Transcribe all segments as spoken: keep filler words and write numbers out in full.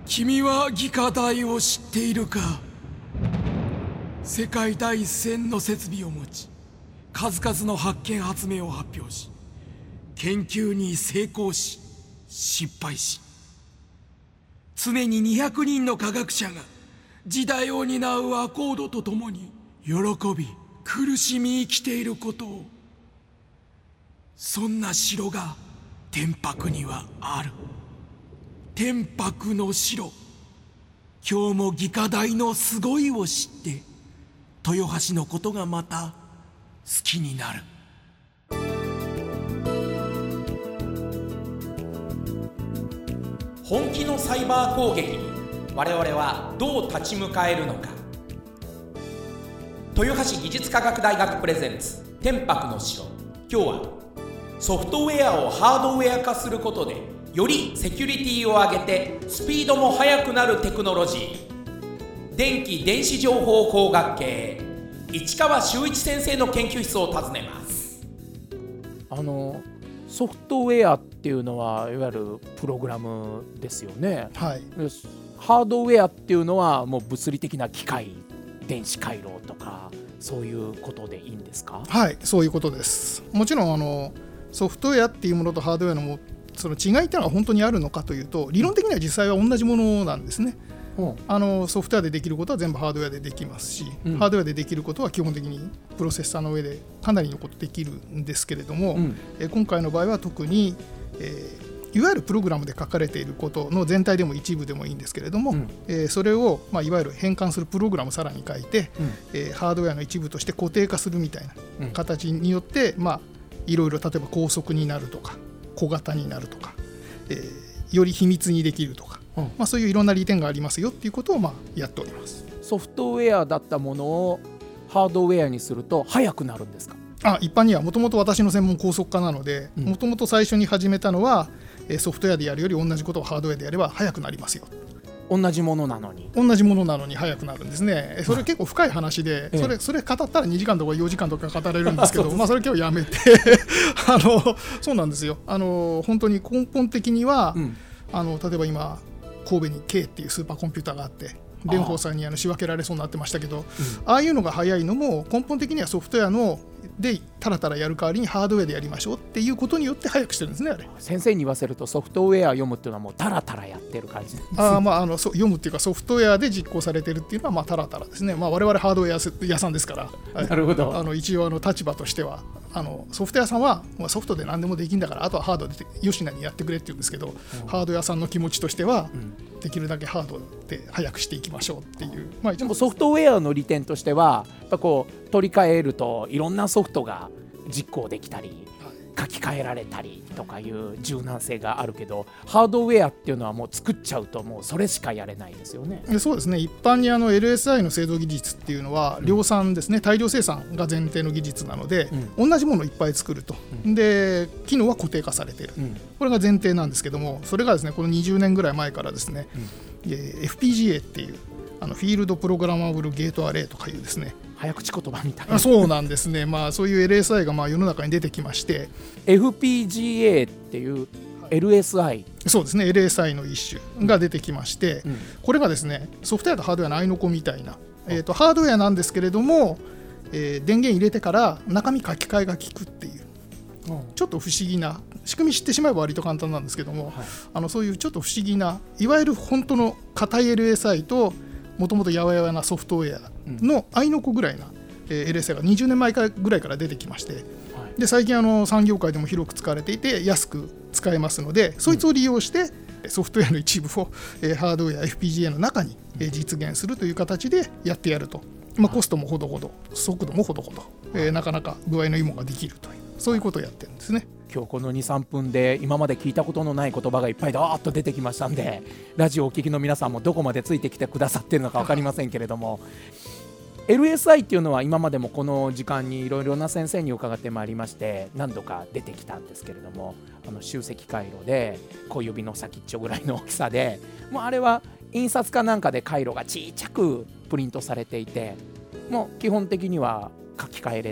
君は技科大を知っているか。世界第一線の設備を持ち、数々の発見発明を発表し、研究に成功し失敗し、常ににひゃくにんの科学者が時代を担うアコードとともに喜び苦しみ生きていることを、そんな城が天白にはある。天白の城。今日も技科大のすごいを知って豊橋のことがまた好きになる。 本気のサイバー攻撃に我々はどう立ち向かえるのか。豊橋技術科学大学プレゼンツ天白の城。今日はソフトウェアをハードウェア化することでよりセキュリティを上げてスピードも速くなるテクノロジー、電気電子情報工学系市川修一先生の研究室を訪ねます。 あのソフトウェアっていうのはいわゆるプログラムですよね。 はい、 ハードウェアっていうのはもう物理的な機械、電子回路とかそういうことでいいんですか？ はい、そういうことです。もちろんあのソフトウェアっていうものとハードウェアのもその違いっていうのは本当にあるのかというと、理論的には実際は同じものなんですね。うん、あのソフトウェアでできることは全部ハードウェアでできますし、うん、ハードウェアでできることは基本的にプロセッサーの上でかなりのことできるんですけれども、うん、え今回の場合は特に、えー、いわゆるプログラムで書かれていることの全体でも一部でもいいんですけれども、うんえー、それを、まあ、いわゆる変換するプログラムをさらに書いて、うんえー、ハードウェアの一部として固定化するみたいな形によって、うんまあ、いろいろ例えば高速になるとか小型になるとか、えー、より秘密にできるとか、うんまあ、そういういろんな利点がありますよっていうことをまあやっております。 ソフトウェアだったものをハードウェアにすると速くなるんですか？ あ一般にはもともと私の専門高速化なので、もともと最初に始めたのはソフトウェアでやるより同じことをハードウェアでやれば速くなりますよ。 同じものなのに同じものなのに速くなるんですね。それ結構深い話で、それ、それ語ったらにじかんとかよじかんとか語れるんですけどまあそれ今日やめてあのそうなんですよ。あの本当に根本的には、うん、あの例えば今神戸に K っていうスーパーコンピューターがあって蓮舫さんにあの仕分けられそうになってましたけど、うん、ああいうのが速いのも根本的にはソフトウェアのでタラタラやる代わりにハードウェアでやりましょうっていうことによって速くしてるんですね。あれ先生に言わせるとソフトウェア読むっていうのはもうタラタラやってる感じです。 あ、まあ、あのそ読むっていうかソフトウェアで実行されてるっていうのはまあタラタラですね。まあ、我々ハードウェア屋さんですから、 なるほど。 あの一応あの立場としてはあのソフトウェアさんはソフトで何でもできるんだからあとはハードでよしなにやってくれって言うんですけど、うん、ハード屋さんの気持ちとしては、うん、できるだけハードで早くしていきましょうっていう、まあ、 でもソフトウェアの利点としてはやっぱこう取り替えるといろんなソフトが実行できたり書き換えられたりとかいう柔軟性があるけど、ハードウェアっていうのはもう作っちゃうともうそれしかやれないですよね。 そうですね。一般にあの エルエスアイ の製造技術っていうのは量産ですね、大量生産が前提の技術なので、うん、同じものをいっぱい作ると、うん、で機能は固定化されている、うん、これが前提なんですけども、それがですねこのにじゅうねんぐらい前からですね、うん、エフピージーエー っていうあのフィールドプログラマブルゲートアレイとかいうですね早口言葉みたいな。 そうなんですね。まあ、そういう エルエスアイ がまあ世の中に出てきましてエフピージーエー っていう エルエスアイ、 そうですね エルエスアイ の一種が出てきまして、うん、これがですねソフトウェアとハードウェアの合いの子みたいな、えー、とハードウェアなんですけれども、えー、電源入れてから中身書き換えが効くっていう、うん、ちょっと不思議な仕組み知ってしまえば割と簡単なんですけども、はい、あのそういうちょっと不思議ないわゆる本当の硬い エルエスアイ ともともとやわやわなソフトウェアの合いの子ぐらいな、えー、エルエスアイ がにじゅうねんまえぐらいから出てきまして、はい、で最近あの産業界でも広く使われていて安く使えますので、そいつを利用してソフトウェアの一部を、えー、ハードウェア エフピージーエー の中に、えー、実現するという形でやってやると、まあ、コストもほどほど速度もほどほど、えー、なかなか具合のいいものができるというそういうことをやってるんですね。 今日この にさんぷんで今まで聞いたことのない言葉がいっぱいだーっと出てきましたんで、ラジオをお聞きの皆さんもどこまでついてきてくださってるのか分かりませんけれどもエルエスアイ っていうのは今までもこの時間にいろいろな先生に伺ってまいりまして何度か出てきたんですけれども、あの集積回路で小指の先っちょぐらいの大きさで、もうあれは印刷かなんかで回路がちっちゃくプリントされていて、もう基本的には書き換えれない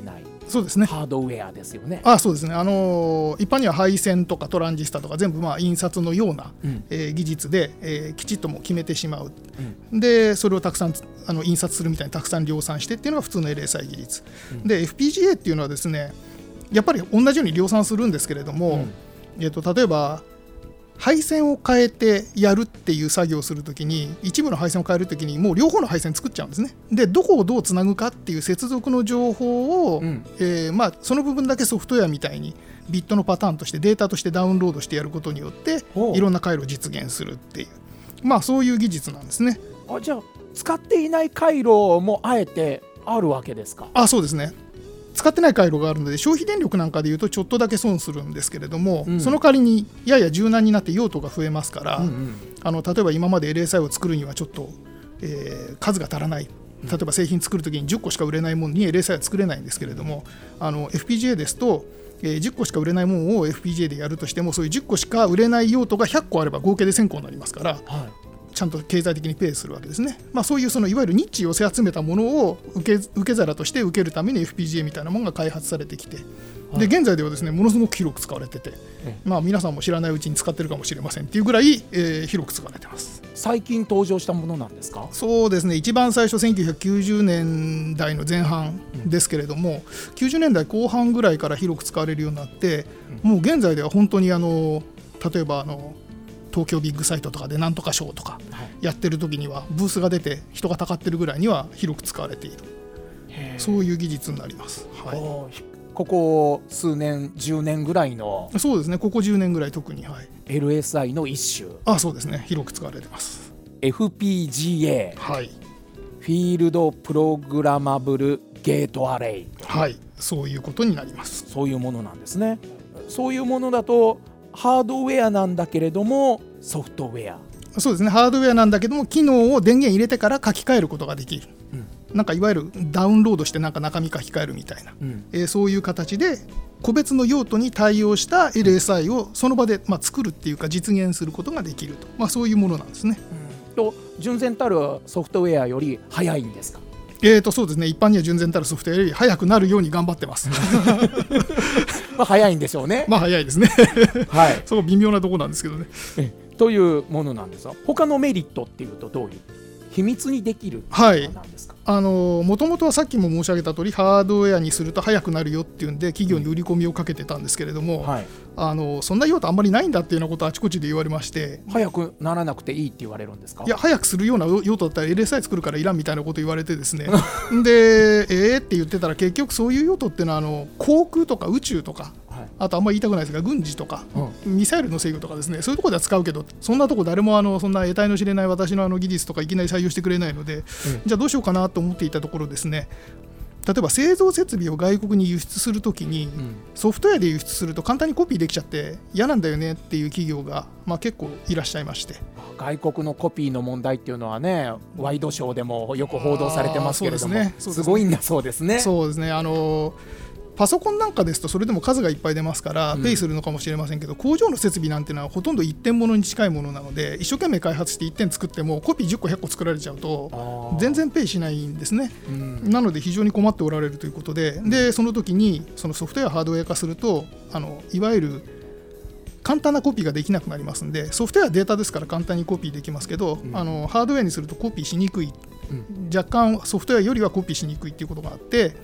そうですね、 ハードウェアですよね。 あそうですね、あのー、一般には配線とかトランジスタとか全部まあ印刷のような、うんえー、技術で、えー、きちっともう決めてしまう、うん、でそれをたくさんあの印刷するみたいにたくさん量産してっていうのが普通の エルエスアイ 技術、うん、で エフピージーエー っていうのはですねやっぱり同じように量産するんですけれども、うんえー、と例えば配線を変えてやるっていう作業をするときに一部の配線を変えるときにもう両方の配線作っちゃうんですね。でどこをどうつなぐかっていう接続の情報を、うんえーまあ、その部分だけソフトウェアみたいにビットのパターンとしてデータとしてダウンロードしてやることによっていろんな回路を実現するっていう、まあ、そういう技術なんですね。 あじゃあ使っていない回路もあえてあるわけですか？ あそうですね、使ってない回路があるので消費電力なんかでいうとちょっとだけ損するんですけれども、うん、その代わりにやや柔軟になって用途が増えますから、うんうん、あの例えば今まで エルエスアイ を作るにはちょっと、えー、数が足らない、例えば製品作るときにじゅっこしか売れないものに エルエスアイ は作れないんですけれども、あの エフピージーエー ですと、えー、じゅっこしか売れないものを エフピージーエー でやるとしてもそういうじゅっこしか売れない用途がひゃっこあれば合計でせんこになりますから、はいちゃんと経済的にペイするわけですね。まあ、そういうそのいわゆるニッチ寄せ集めたものを受け、受け皿として受けるために エフピージーエー みたいなものが開発されてきて、で現在ではですねものすごく広く使われてて、まあ、皆さんも知らないうちに使ってるかもしれませんっていうぐらい、えー、広く使われてます。 最近登場したものなんですか？ そうですね、一番最初せんきゅうひゃくきゅうじゅうねんだいの前半ですけれども、うん、きゅうじゅうねんだいこう半ぐらいから広く使われるようになって、うん、もう現在では本当にあの例えばあの東京ビッグサイトとかでなんとかショーとかやってる時にはブースが出て人がたかってるぐらいには広く使われている、そういう技術になります、はい、 ここ数年じゅうねんぐらいのそうですね、ここじゅうねんぐらい特に、はい、 エルエスアイ の一種。 あそうですね、広く使われてます。 エフピージーエー、 はい、 フィールドプログラマブルゲートアレイ、 はい、そういうことになります。 そういうものなんですね。そういうものだとハードウェアなんだけれどもソフトウェア。 そうですね、ハードウェアなんだけども機能を電源入れてから書き換えることができる、うん、なんかいわゆるダウンロードしてなんか中身書き換えるみたいな、うんえー、そういう形で個別の用途に対応した エルエスアイ をその場で、まあ、作るっていうか実現することができると、まあ、そういうものなんですね、 うん、と純然たるソフトウェアより早いんですか？ えーとそうですね、一般には純然たるソフトウェアより早くなるように頑張ってますまあ早いんでしょうね。 まあ早いですねはい、 そう微妙なところなんですけどね。 えというものなんですが、他のメリットっていうとどういう秘密にできるものなんですか？ はい、あのもともとはさっきも申し上げた通りハードウェアにすると早くなるよっていうんで企業に売り込みをかけてたんですけれども、うんはい、あのそんな用途あんまりないんだっていうようなことをあちこちで言われまして、 早くならなくていいって言われるんですか？ いや早くするような用途だったら エルエスアイ 作るからいらんみたいなこと言われてですねでえーって言ってたら結局そういう用途っていうのはあの航空とか宇宙とか、はい、あとあんまり言いたくないですが軍事とか、うん、ミサイルの制御とかですね、そういうところでは使うけどそんなとこ誰もあのそんな得体の知れない私のあの技術とかいきなり採用してくれないので、うん、じゃあどうしようかなと思っていたところですね、例えば製造設備を外国に輸出するときに、うん、ソフトウェアで輸出すると簡単にコピーできちゃって嫌なんだよねっていう企業が、まあ、結構いらっしゃいまして、 外国のコピーの問題っていうのはねワイドショーでもよく報道されてますけれども、 そうですね、そうですね、すごいんだそうですね。 そうですね、あのパソコンなんかですとそれでも数がいっぱい出ますからペイするのかもしれませんけど、うん、工場の設備なんていうのはほとんど一点物に近いものなので一生懸命開発していってん作ってもコピーじゅっこひゃっこ作られちゃうと全然ペイしないんですね、うん、なので非常に困っておられるということで、うん、でその時にそのソフトウェアハードウェア化するとあのいわゆる簡単なコピーができなくなりますので、ソフトウェアはデータですから簡単にコピーできますけど、うん、あのハードウェアにするとコピーしにくい、うん、若干ソフトウェアよりはコピーしにくいということがあって、はい、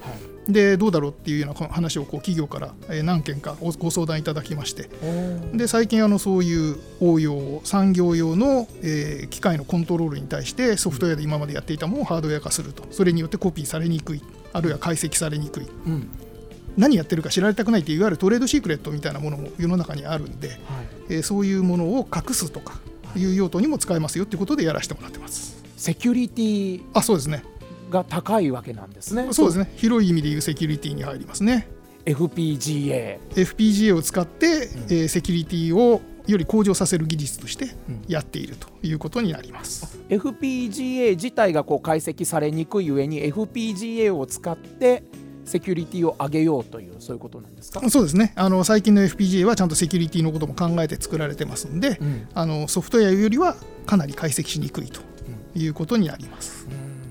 でどうだろうっていうような話をこう企業から何件かご相談いただきまして、で最近あのそういう応用産業用の、えー、機械のコントロールに対してソフトウェアで今までやっていたものをハードウェア化すると、それによってコピーされにくい、あるいは解析されにくい、うん、何やってるか知られたくないといういわゆるトレードシークレットみたいなものも世の中にあるんで、はい、えー、そういうものを隠すとかいう用途にも使えますよということでやらせてもらってます。 セキュリティあそうですねが高いわけなんですね。 そうですね、広い意味でいうセキュリティに入りますね。 エフピージーエーエフピージーエー を使って、うん、えー、セキュリティをより向上させる技術としてやっているということになります、 うん、エフピージーエー 自体がこう解析されにくい上に エフピージーエー を使ってセキュリティを上げようというそういうことなんですか？ そうですね、あの最近の エフピージーエー はちゃんとセキュリティのことも考えて作られてますので、うん、あのソフトウェアよりはかなり解析しにくいということになります、 うん、今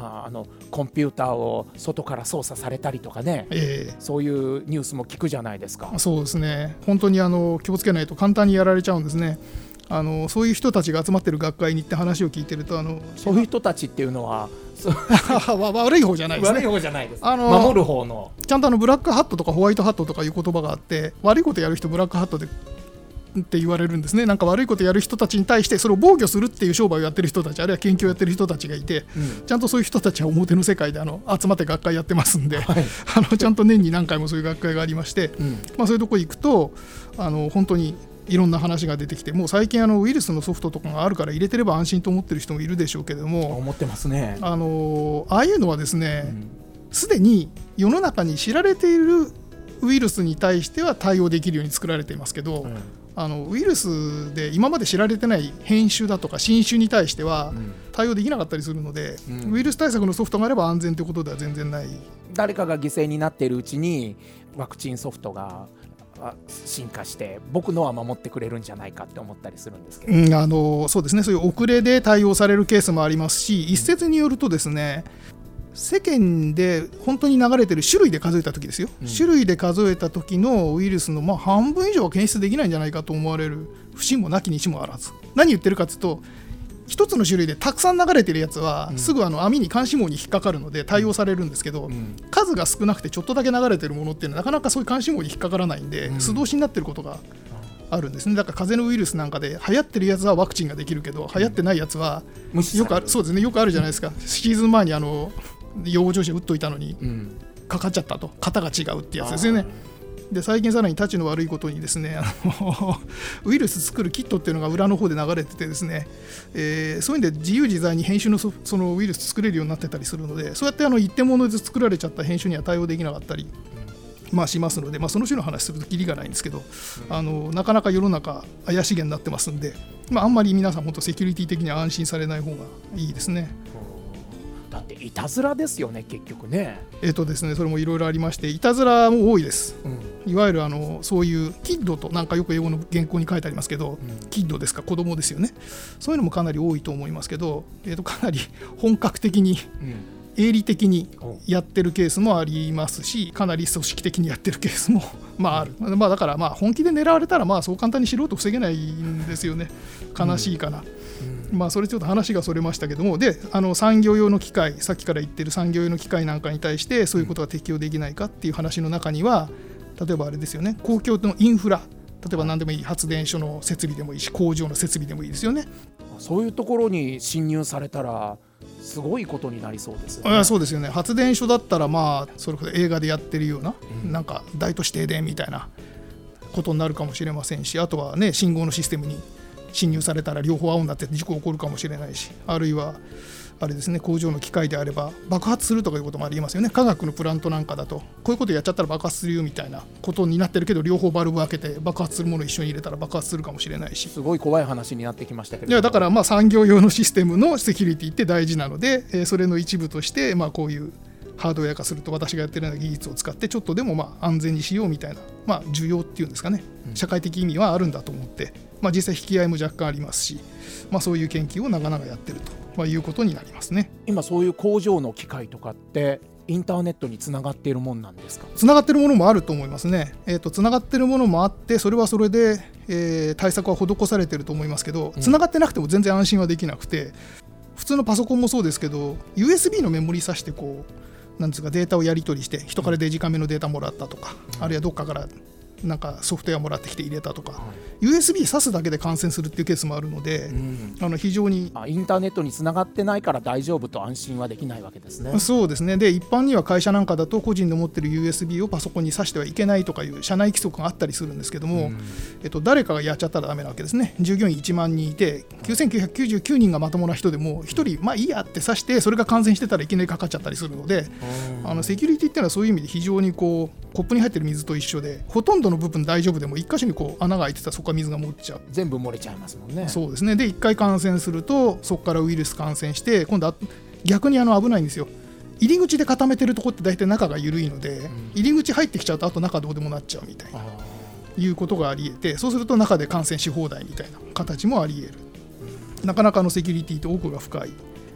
まあ、あのコンピューターを外から操作されたりとかね、 えー、 そういうニュースも聞くじゃないですか。 そうですね、本当にあの気をつけないと簡単にやられちゃうんですね。あのそういう人たちが集まってる学会に行って話を聞いてると、あのそういう人たちっていうのは悪い方じゃないですね。 悪い方じゃないです、 あの守る方のちゃんとあのブラックハットとかホワイトハットとかいう言葉があって、悪いことやる人ブラックハットでって言われるんですね。なんか悪いことやる人たちに対してそれを防御するっていう商売をやってる人たち、あるいは研究をやってる人たちがいて、うん、ちゃんとそういう人たちは表の世界であの集まって学会やってますんで、はい、あのちゃんと年に何回もそういう学会がありまして、うんまあ、そういうとこ行くとあの本当にいろんな話が出てきて、もう最近あのウイルスのソフトとかがあるから入れてれば安心と思ってる人もいるでしょうけれども、 思ってますね。 あのああいうのはですね、すで、うん、に世の中に知られているウイルスに対しては対応できるように作られていますけど、うんあのウイルスで今まで知られてない変種だとか新種に対しては対応できなかったりするので、うん、ウイルス対策のソフトがあれば安全ということでは全然ない。 誰かが犠牲になっているうちにワクチンソフトが進化して僕のは守ってくれるんじゃないかって思ったりするんですけど、 うん、あのそうですね、そういう遅れで対応されるケースもありますし、一説によるとですね、世間で本当に流れてる種類で数えたときですよ、うん、種類で数えたときのウイルスのまあ半分以上は検出できないんじゃないかと思われる節もなきにしもあらず。何言ってるかというと、一つの種類でたくさん流れてるやつは、うん、すぐあの網に監視網に引っかかるので対応されるんですけど、うん、数が少なくてちょっとだけ流れてるものっていうのはなかなかそういう監視網に引っかからないんで、うん、素通しになってることがあるんですね。だから風邪のウイルスなんかで流行ってるやつはワクチンができるけど、流行ってないやつはよくある、そうですね、よくあるじゃないですか。シーズン前にあの養護調子打っといたのにかかっちゃったと、型が違うってやつですよね。で最近さらにたちの悪いことにですね、あのウイルス作るキットっていうのが裏の方で流れててですね、えー、そういうんで自由自在に変種の そ, そのウイルス作れるようになってたりするので、そうやってあの一点物で作られちゃった変種には対応できなかったり、まあ、しますので、まあ、その種の話するとキリがないんですけど、あのなかなか世の中怪しげになってますんで、まあ、あんまり皆さん本当セキュリティ的には安心されない方がいいですね。 だっていたずらですよね、結局ね。 えっとですね、それもいろいろありまして、いたずらも多いです、うん、いわゆるあのそういうキッドとなんかよく英語の原稿に書いてありますけど、うん、キッドですか、子供ですよね。そういうのもかなり多いと思いますけど、えっとかなり本格的に、うん営利的にやってるケースもありますし、かなり組織的にやってるケースもまあある、まあ、だからまあ本気で狙われたらまあそう簡単に素人防げないんですよね。悲しいかな、うん、まあそれちょっと話がそれましたけども、であの産業用の機械、さっきから言ってる産業用の機械なんかに対してそういうことが適用できないかっていう話の中には、例えばあれですよね、公共のインフラ、例えば何でもいい、発電所の設備でもいいし工場の設備でもいいですよね。 そういうところに侵入されたらすごいことになりそうですよね。 あ、そうですよね。発電所だったらまあそれこそ映画でやってるような、うん、なんか大都市停電みたいなことになるかもしれませんし、あとはね信号のシステムに侵入されたら両方青になって事故起こるかもしれないし、あるいはあれですね、工場の機械であれば爆発するとかいうこともありますよね。化学のプラントなんかだとこういうことやっちゃったら爆発するよみたいなことになってるけど、両方バルブ開けて爆発するものを一緒に入れたら爆発するかもしれないし、 すごい怖い話になってきましたけど、 いやだからまあ産業用のシステムのセキュリティって大事なので、えー、それの一部としてまあこういうハードウェア化すると、私がやってるような技術を使ってちょっとでもまあ安全にしようみたいな、まあ需要っていうんですかね、社会的意味はあるんだと思って、まあ、実際引き合いも若干ありますし、まあ、そういう研究を長々やってると、まあ、いうことになりますね。 今そういう工場の機械とかってインターネットにつながっているものなんですか？ つながっているものもあると思いますね。えーと、つながっているものもあって、それはそれで、えー、対策は施されていると思いますけど、つながってなくても全然安心はできなくて、普通のパソコンもそうですけど ユーエスビー のメモリ挿してこうなんですか、データをやり取りして人からデジカメのデータもらったとか、うん、あるいはどっかからなんかソフトウェアもらってきて入れたとか、はい、ユーエスビー 挿すだけで感染するっていうケースもあるので、うん、あの非常にあインターネットにつながってないから大丈夫と安心はできないわけですね。 そうですね。で一般には会社なんかだと個人で持ってる ユーエスビー をパソコンに挿してはいけないとかいう社内規則があったりするんですけども、うん、えっと、誰かがやっちゃったらダメなわけですね。従業員いちまんにんいてきゅうせんきゅうひゃくきゅうじゅうきゅうにんがまともな人でもひとりまあいいやって挿して、それが感染してたらいきなりかかっちゃったりするので、うん、あのセキュリティっていうのはそういう意味で非常にこうコップに入ってる水と一緒で、ほとんどの部分大丈夫でも一箇所にこう穴が開いてたらそこから水が漏っちゃう。 全部漏れちゃいますもんね。 そうですね。でいっかい感染するとそこからウイルス感染して、今度は逆にあの危ないんですよ。入り口で固めてるとこって大体中が緩いので、うん、入り口入ってきちゃうとあと中どうでもなっちゃうみたいないうことがあり得て、そうすると中で感染し放題みたいな形もあり得る、うん、なかなかのセキュリティと奥が深い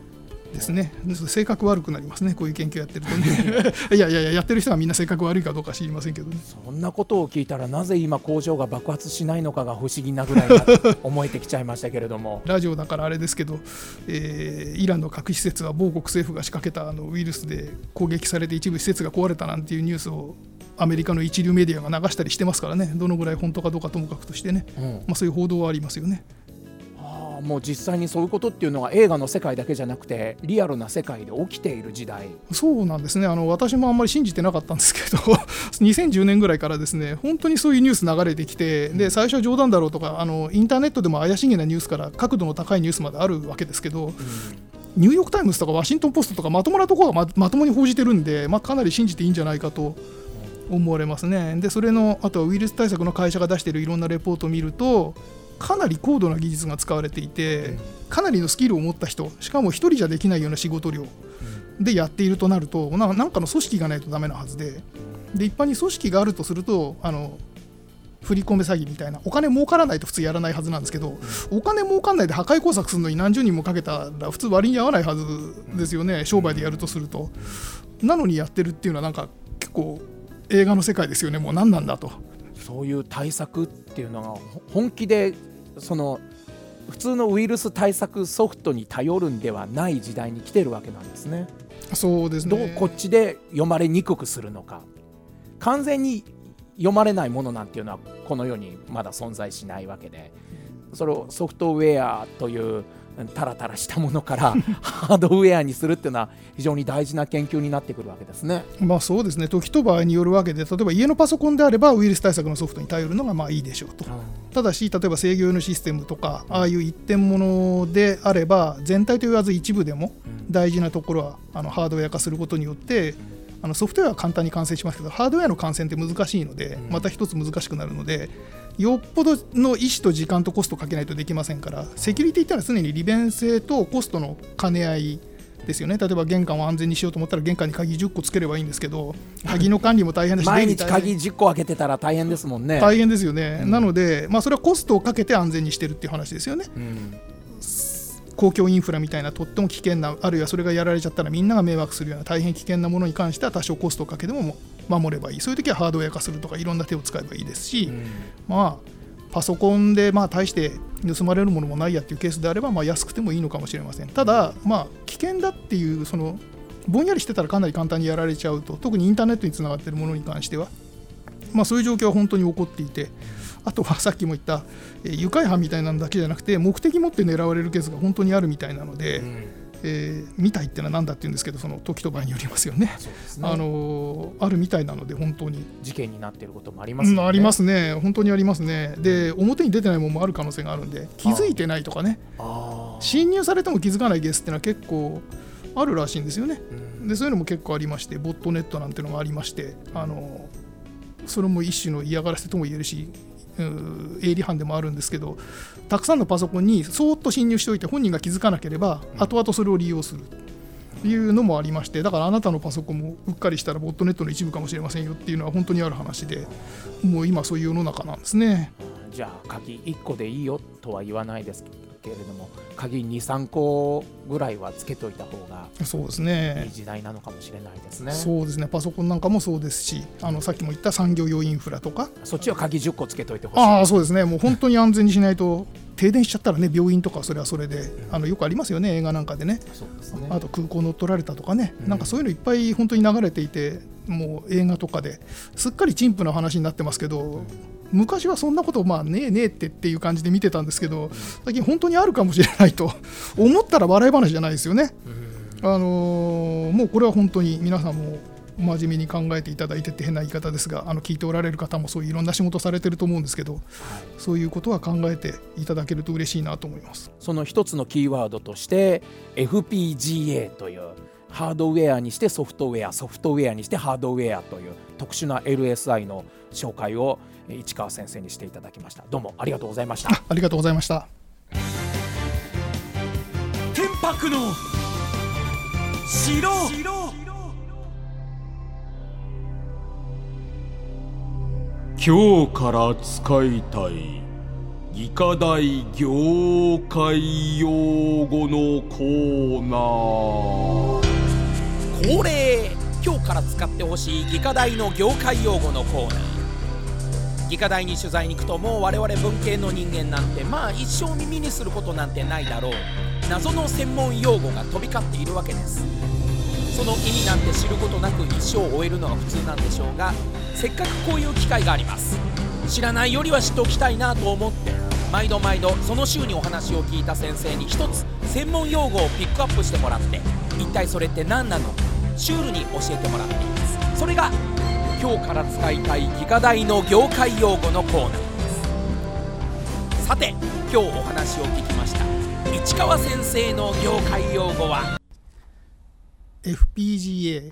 ですね。性格悪くなりますね、こういう研究やってるとねいやいやいや、やってる人はみんな性格悪いかどうか知りませんけどね。 そんなことを聞いたらなぜ今工場が爆発しないのかが不思議なぐらいな思えてきちゃいましたけれどもラジオだからあれですけど、えー、イランの核施設は某国政府が仕掛けたあのウイルスで攻撃されて一部施設が壊れたなんていうニュースをアメリカの一流メディアが流したりしてますからね。どのぐらい本当かどうかともかくとしてね、うん、まあ、そういう報道はありますよね。 もう実際にそういうことっていうのは映画の世界だけじゃなくてリアルな世界で起きている時代。 そうなんですね。あの私もあんまり信じてなかったんですけどにせんじゅうねんぐらいからですね、本当にそういうニュース流れてきて、で最初は冗談だろうとか、あのインターネットでも怪しげなニュースから角度の高いニュースまであるわけですけど、うん、ニューヨークタイムズとかワシントンポストとかまともなところが ま, まともに報じてるんで、まあ、かなり信じていいんじゃないかと思われますね。でそれのあとはウイルス対策の会社が出しているいろんなレポートを見ると、かなり高度な技術が使われていて、かなりのスキルを持った人、しかも一人じゃできないような仕事量でやっているとなると、ななんかの組織がないとダメなはずで、で一般に組織があるとすると、あの振り込め詐欺みたいなお金儲からないと普通やらないはずなんですけど、お金儲かんないで破壊工作するのに何十人もかけたら普通割に合わないはずですよね、商売でやるとすると。なのにやってるっていうのはなんか結構映画の世界ですよね。もう何なんだと。 そういう対策っていうのが本気でその普通のウイルス対策ソフトに頼るんではない時代に来てるわけなんですね。 そうですね。 どうこっちで読まれにくくするのか。完全に読まれないものなんていうのはこの世にまだ存在しないわけで、それをソフトウェアというタラタラしたものからハードウェアにするっていうのは非常に大事な研究になってくるわけですね。 まあそうですね。時と場合によるわけで、例えば家のパソコンであればウイルス対策のソフトに頼るのがまあいいでしょうと、うん、ただし例えば制御用のシステムとかああいう一点物であれば、全体と言わず一部でも大事なところはあのハードウェア化することによって、あのソフトウェアは簡単に完成しますけど、ハードウェアの完成って難しいので、また一つ難しくなるので、よっぽどの意思と時間とコストをかけないとできませんから、セキュリティってのは常に利便性とコストの兼ね合いですよね。例えば玄関を安全にしようと思ったら玄関に鍵じゅっこつければいいんですけど、鍵の管理も大変だし毎日鍵じゅっこ開けてたら大変ですもんね。 大変ですよね、うん、なので、まあ、それはコストをかけて安全にしてるっていう話ですよね、うん、公共インフラみたいなとっても危険な、あるいはそれがやられちゃったらみんなが迷惑するような大変危険なものに関しては多少コストをかけても守ればいい。そういう時はハードウェア化するとかいろんな手を使えばいいですし、うん、まあパソコンでまあ大して盗まれるものもないやっていうケースであれば、まあ安くてもいいのかもしれません。ただまあ危険だっていう、そのぼんやりしてたらかなり簡単にやられちゃうと、特にインターネットにつながっているものに関しては、まあそういう状況は本当に起こっていて、あとはさっきも言った、えー、愉快犯みたいなのだけじゃなくて目的持って狙われるケースが本当にあるみたいなので、うんえー、みたいってのは何だっていうんですけど、その時と場合によりますよね。そうですね。あのー、あるみたいなので本当に事件になっていることもありますね、 うん、ありますね。本当にありますね。で表に出てないものもある可能性があるんで、気づいてないとかね、あ侵入されても気づかないケースってのは結構あるらしいんですよね、うん、でそういうのも結構ありまして、ボットネットなんてのがありまして、あのー、それも一種の嫌がらせとも言えるし、営利犯でもあるんですけど、たくさんのパソコンにそーっと侵入しておいて本人が気づかなければ後々それを利用するというのもありまして、だからあなたのパソコンもうっかりしたらボットネットの一部かもしれませんよっていうのは本当にある話で、もう今そういう世の中なんですね。 じゃあ鍵いっこでいいよとは言わないですけれども、鍵 にさんこぐらいはつけといた方がそうですね、 いい時代なのかもしれないですね。 そうですね。パソコンなんかもそうですし、あのさっきも言った産業用インフラとか、 そっちは鍵じゅっこつけといてほしい。 ああそうですね。もう本当に安全にしないと停電しちゃったらね、病院とかそれはそれで、うん、あのよくありますよね、映画なんかでね。そうですね。あと空港乗っ取られたとかね、うん、なんかそういうのいっぱい本当に流れていて、もう映画とかですっかり陳腐な話になってますけど、うん昔はそんなことまあねえねえってっていう感じで見てたんですけど、最近本当にあるかもしれないと思ったら笑い話じゃないですよね。あのー、もうこれは本当に皆さんも真面目に考えていただいてって変な言い方ですが、あの聞いておられる方もそういういろんな仕事されてると思うんですけど、そういうことは考えていただけると嬉しいなと思います。 その一つのキーワードとして エフピージーエー というハードウェアにしてソフトウェア、ソフトウェアにしてハードウェアという特殊な エルエスアイ の紹介を市川先生にしていただきました。どうもありがとうございました。 あ, ありがとうございました。 天白の城。 今日から使いたい技科大業界用語のコーナー。 恒例、今日から使ってほしい技科大の業界用語のコーナー。技科大に取材に行くと、もう我々文系の人間なんてまあ一生耳にすることなんてないだろう謎の専門用語が飛び交っているわけです。その意味なんて知ることなく一生を終えるのが普通なんでしょうが、せっかくこういう機会があります。知らないよりは知っておきたいなと思って、毎度毎度その週にお話を聞いた先生に一つ専門用語をピックアップしてもらって、一体それって何なのかシュールに教えてもらっています。それが今日から使いたい技科大の業界用語のコーナーです。さて、今日お話を聞きました市川先生の業界用語はエフピージーエー、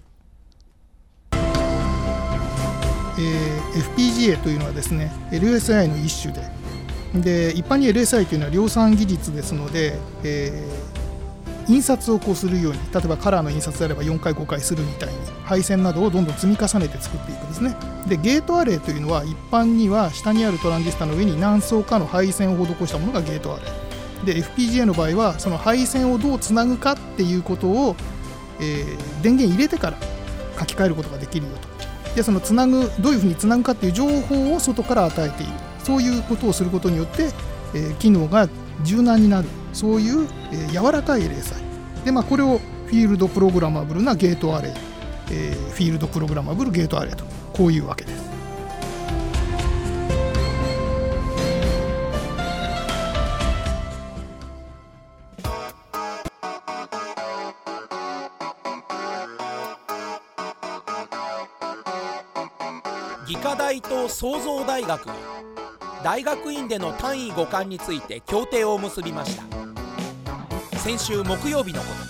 えー、エフピージーエー というのはですね エルエスアイ の一種で、で一般に エルエスアイ というのは量産技術ですので、えー、印刷をこうするように、例えばカラーの印刷であればよんかいごかいするみたいに配線などをどんどん積み重ねて作っていくんですね。でゲートアレイというのは一般には下にあるトランジスタの上に何層かの配線を施したものがゲートアレイで、 エフピージーエー の場合はその配線をどうつなぐかっていうことを、えー、電源入れてから書き換えることができるよと。でそのつなぐどういうふうにつなぐかっていう情報を外から与えている、そういうことをすることによって、えー、機能が柔軟になる、そういう、えー、柔らかい エルエスアイ で、まあ、これをフィールドプログラマブルなゲートアレイ、えー、フィールドプログラマブルゲートアレイと、こういうわけです。 技科大と創造大学が大学院での単位互換について協定を結びました。先週木曜日のことです。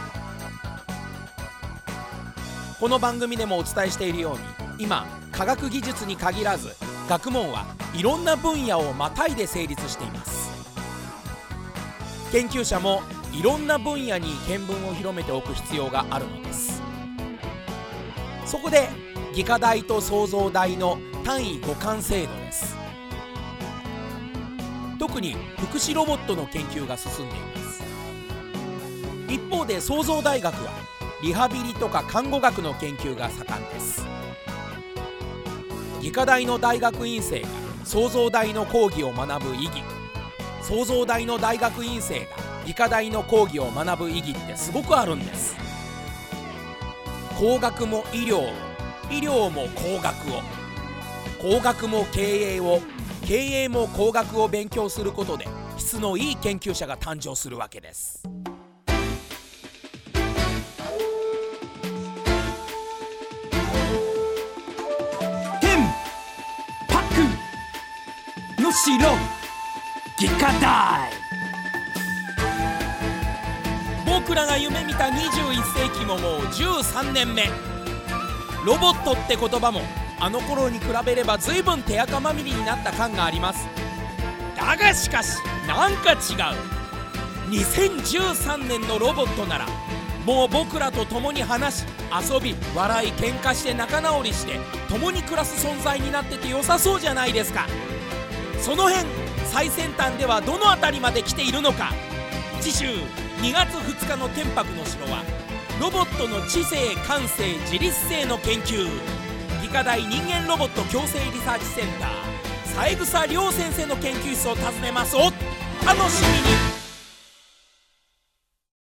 この番組でもお伝えしているように、今科学技術に限らず学問はいろんな分野をまたいで成立しています。研究者もいろんな分野に見聞を広めておく必要があるのです。そこで技科大と創造大の単位互換制度です。特に福祉ロボットの研究が進んでいます。一方で創造大学はリハビリとか看護学の研究が盛んです。技科大の大学院生が創造大の講義を学ぶ意義、創造大の大学院生が技科大の講義を学ぶ意義ってすごくあるんです。工学も医療を、医療も工学を、工学も経営を、経営も工学を勉強することで質のいい研究者が誕生するわけです。 天白の城技科大。 僕らが夢見たにじゅういっせいきももうじゅうさんねんめ。ロボットって言葉もあの頃に比べれば随分手垢まみれになった感があります。だがしかしなんか違う。にせんじゅうさんねんのロボットならもう僕らと共に話し遊び笑い喧嘩して仲直りして共に暮らす存在になってて良さそうじゃないですか。その辺最先端ではどのあたりまで来ているのか。次週にがつふつかの天白の城はロボットの知性感性自律性の研究、技科大人間ロボット共生リサーチセンター三枝亮先生の研究室を訪ねます。お楽しみに。